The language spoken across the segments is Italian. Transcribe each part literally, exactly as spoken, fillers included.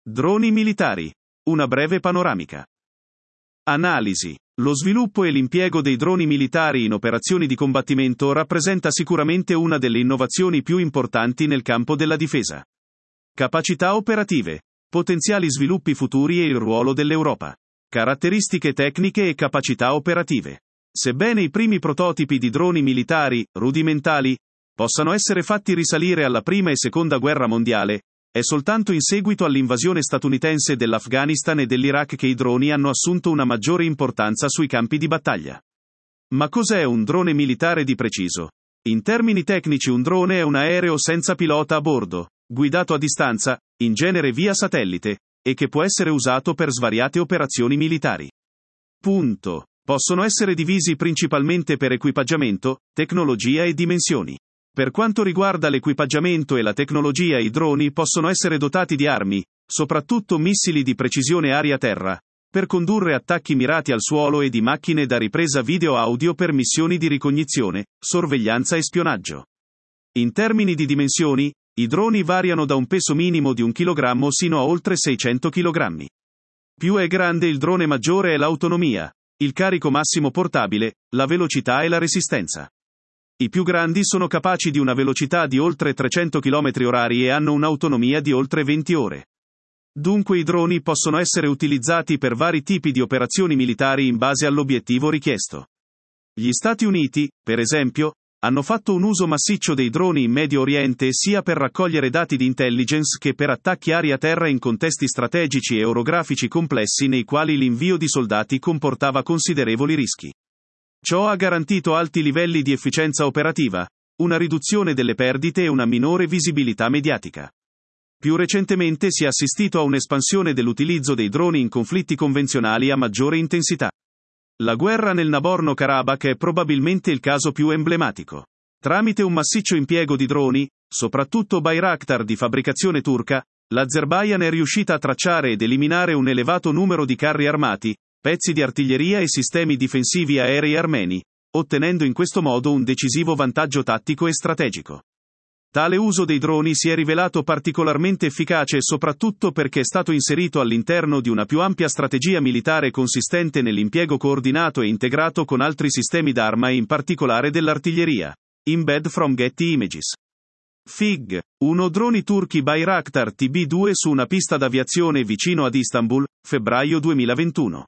Droni militari. Una breve panoramica. Analisi. Lo sviluppo e l'impiego dei droni militari in operazioni di combattimento rappresenta sicuramente una delle innovazioni più importanti nel campo della difesa. Capacità operative. Potenziali sviluppi futuri e il ruolo dell'Europa. Caratteristiche tecniche e capacità operative. Sebbene i primi prototipi di droni militari, rudimentali, possano essere fatti risalire alla Prima e Seconda Guerra Mondiale, è soltanto in seguito all'invasione statunitense dell'Afghanistan e dell'Iraq che i droni hanno assunto una maggiore importanza sui campi di battaglia. Ma cos'è un drone militare di preciso? In termini tecnici un drone è un aereo senza pilota a bordo, guidato a distanza, in genere via satellite, e che può essere usato per svariate operazioni militari. Punto. Possono essere divisi principalmente per equipaggiamento, tecnologia e dimensioni. Per quanto riguarda l'equipaggiamento e la tecnologia, i droni possono essere dotati di armi, soprattutto missili di precisione aria-terra, per condurre attacchi mirati al suolo e di macchine da ripresa video-audio per missioni di ricognizione, sorveglianza e spionaggio. In termini di dimensioni, i droni variano da un peso minimo di un chilogrammo sino a oltre seicento chilogrammi. Più è grande il drone maggiore è l'autonomia, il carico massimo portabile, la velocità e la resistenza. I più grandi sono capaci di una velocità di oltre trecento chilometri orari e hanno un'autonomia di oltre venti ore. Dunque i droni possono essere utilizzati per vari tipi di operazioni militari in base all'obiettivo richiesto. Gli Stati Uniti, per esempio, hanno fatto un uso massiccio dei droni in Medio Oriente sia per raccogliere dati di intelligence che per attacchi aria-terra in contesti strategici e orografici complessi nei quali l'invio di soldati comportava considerevoli rischi. Ciò ha garantito alti livelli di efficienza operativa, una riduzione delle perdite e una minore visibilità mediatica. Più recentemente si è assistito a un'espansione dell'utilizzo dei droni in conflitti convenzionali a maggiore intensità. La guerra nel Nagorno-Karabakh è probabilmente il caso più emblematico. Tramite un massiccio impiego di droni, soprattutto Bayraktar di fabbricazione turca, l'Azerbaijan è riuscita a tracciare ed eliminare un elevato numero di carri armati, pezzi di artiglieria e sistemi difensivi aerei armeni, ottenendo in questo modo un decisivo vantaggio tattico e strategico. Tale uso dei droni si è rivelato particolarmente efficace soprattutto perché è stato inserito all'interno di una più ampia strategia militare consistente nell'impiego coordinato e integrato con altri sistemi d'arma e in particolare dell'artiglieria. Embed from Getty Images. Fig. uno Droni turchi Bayraktar T B due su una pista d'aviazione vicino ad Istanbul, febbraio duemilaventuno.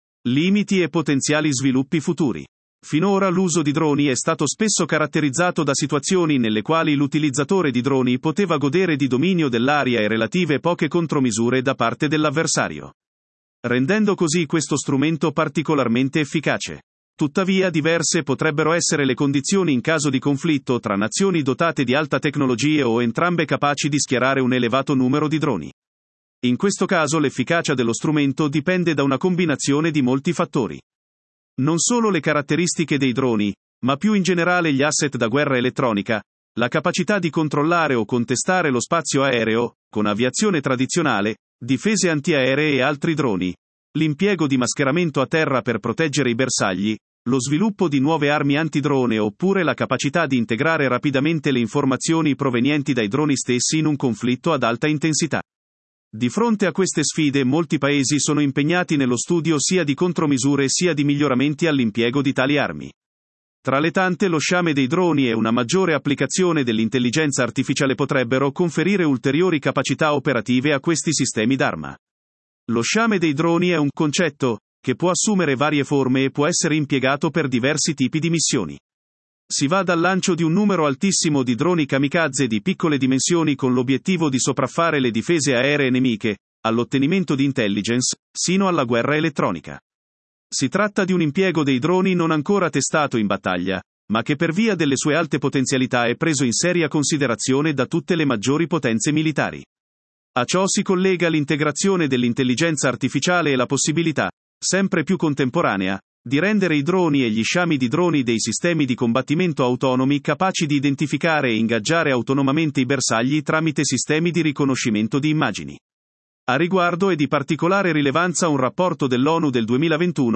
Limiti e potenziali sviluppi futuri. Finora l'uso di droni è stato spesso caratterizzato da situazioni nelle quali l'utilizzatore di droni poteva godere di dominio dell'aria e relative poche contromisure da parte dell'avversario, rendendo così questo strumento particolarmente efficace. Tuttavia diverse potrebbero essere le condizioni in caso di conflitto tra nazioni dotate di alta tecnologia o entrambe capaci di schierare un elevato numero di droni. In questo caso l'efficacia dello strumento dipende da una combinazione di molti fattori. Non solo le caratteristiche dei droni, ma più in generale gli asset da guerra elettronica, la capacità di controllare o contestare lo spazio aereo, con aviazione tradizionale, difese antiaeree e altri droni, l'impiego di mascheramento a terra per proteggere i bersagli, lo sviluppo di nuove armi antidrone oppure la capacità di integrare rapidamente le informazioni provenienti dai droni stessi in un conflitto ad alta intensità. Di fronte a queste sfide molti paesi sono impegnati nello studio sia di contromisure sia di miglioramenti all'impiego di tali armi. Tra le tante lo sciame dei droni e una maggiore applicazione dell'intelligenza artificiale potrebbero conferire ulteriori capacità operative a questi sistemi d'arma. Lo sciame dei droni è un concetto che può assumere varie forme e può essere impiegato per diversi tipi di missioni. Si va dal lancio di un numero altissimo di droni kamikaze di piccole dimensioni con l'obiettivo di sopraffare le difese aeree nemiche, all'ottenimento di intelligence, sino alla guerra elettronica. Si tratta di un impiego dei droni non ancora testato in battaglia, ma che per via delle sue alte potenzialità è preso in seria considerazione da tutte le maggiori potenze militari. A ciò si collega l'integrazione dell'intelligenza artificiale e la possibilità, sempre più contemporanea, di rendere i droni e gli sciami di droni dei sistemi di combattimento autonomi capaci di identificare e ingaggiare autonomamente i bersagli tramite sistemi di riconoscimento di immagini. A riguardo è di particolare rilevanza un rapporto dell'ONU del duemilaventuno,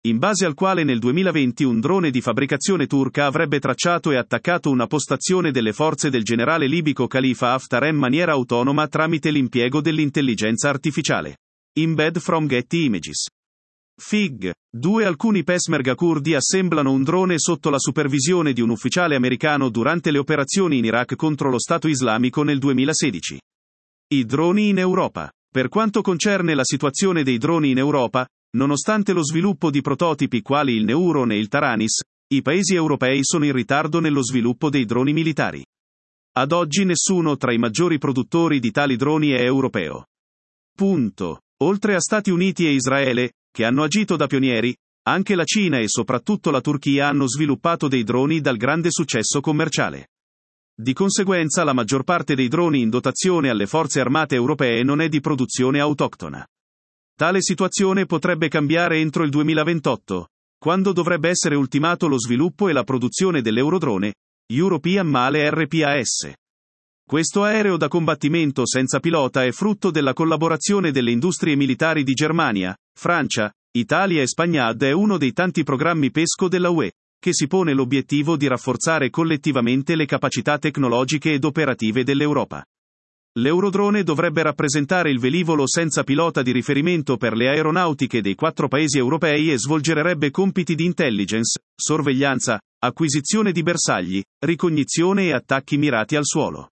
in base al quale nel duemilaventi un drone di fabbricazione turca avrebbe tracciato e attaccato una postazione delle forze del generale libico Khalifa Haftar in maniera autonoma tramite l'impiego dell'intelligenza artificiale. Embed from Getty Images. Fig. due Alcuni peshmerga curdi assemblano un drone sotto la supervisione di un ufficiale americano durante le operazioni in Iraq contro lo Stato islamico nel duemilasedici. I droni in Europa. Per quanto concerne la situazione dei droni in Europa, nonostante lo sviluppo di prototipi quali il Neuron e il Taranis, i paesi europei sono in ritardo nello sviluppo dei droni militari. Ad oggi nessuno tra i maggiori produttori di tali droni è europeo. Punto. Oltre a Stati Uniti e Israele, che hanno agito da pionieri, anche la Cina e soprattutto la Turchia hanno sviluppato dei droni dal grande successo commerciale. Di conseguenza la maggior parte dei droni in dotazione alle forze armate europee non è di produzione autoctona. Tale situazione potrebbe cambiare entro il duemilaventotto, quando dovrebbe essere ultimato lo sviluppo e la produzione dell'Eurodrone, European Male R P A S. Questo aereo da combattimento senza pilota è frutto della collaborazione delle industrie militari di Germania, Francia, Italia e Spagna ed è uno dei tanti programmi PESCO della U E, che si pone l'obiettivo di rafforzare collettivamente le capacità tecnologiche ed operative dell'Europa. L'Eurodrone dovrebbe rappresentare il velivolo senza pilota di riferimento per le aeronautiche dei quattro paesi europei e svolgerebbe compiti di intelligence, sorveglianza, acquisizione di bersagli, ricognizione e attacchi mirati al suolo.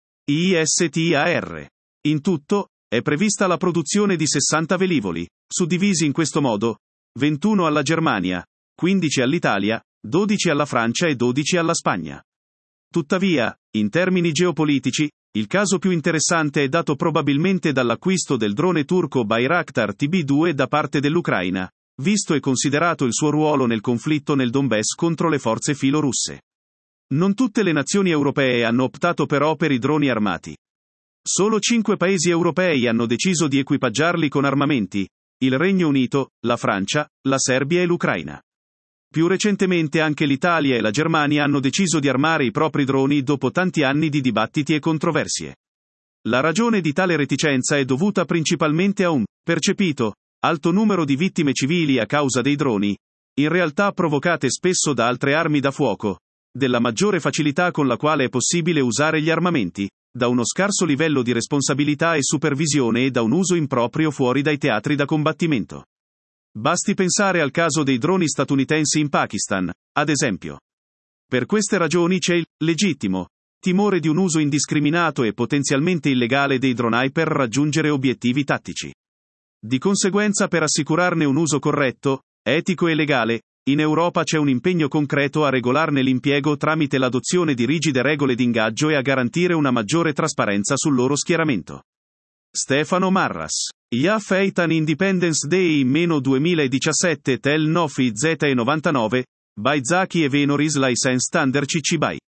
I S T A R. In tutto, è prevista la produzione di sessanta velivoli, suddivisi in questo modo: ventuno alla Germania, quindici all'Italia, dodici alla Francia e dodici alla Spagna. Tuttavia, in termini geopolitici, il caso più interessante è dato probabilmente dall'acquisto del drone turco Bayraktar T B due da parte dell'Ucraina, visto e considerato il suo ruolo nel conflitto nel Donbass contro le forze filorusse. Non tutte le nazioni europee hanno optato però per i droni armati. Solo cinque paesi europei hanno deciso di equipaggiarli con armamenti: il Regno Unito, la Francia, la Serbia e l'Ucraina. Più recentemente anche l'Italia e la Germania hanno deciso di armare i propri droni dopo tanti anni di dibattiti e controversie. La ragione di tale reticenza è dovuta principalmente a un, percepito, alto numero di vittime civili a causa dei droni, in realtà provocate spesso da altre armi da fuoco, della maggiore facilità con la quale è possibile usare gli armamenti, da uno scarso livello di responsabilità e supervisione e da un uso improprio fuori dai teatri da combattimento. Basti pensare al caso dei droni statunitensi in Pakistan, ad esempio. Per queste ragioni c'è il legittimo timore di un uso indiscriminato e potenzialmente illegale dei droni per raggiungere obiettivi tattici. Di conseguenza, per assicurarne un uso corretto, etico e legale, in Europa c'è un impegno concreto a regolarne l'impiego tramite l'adozione di rigide regole d'ingaggio e a garantire una maggiore trasparenza sul loro schieramento. Stefano Marras. Ja Feitan Independence Day in duemiladiciassette Tel Nofi Z E novantanove, by Zaki e Venoris License Standard C C B Y.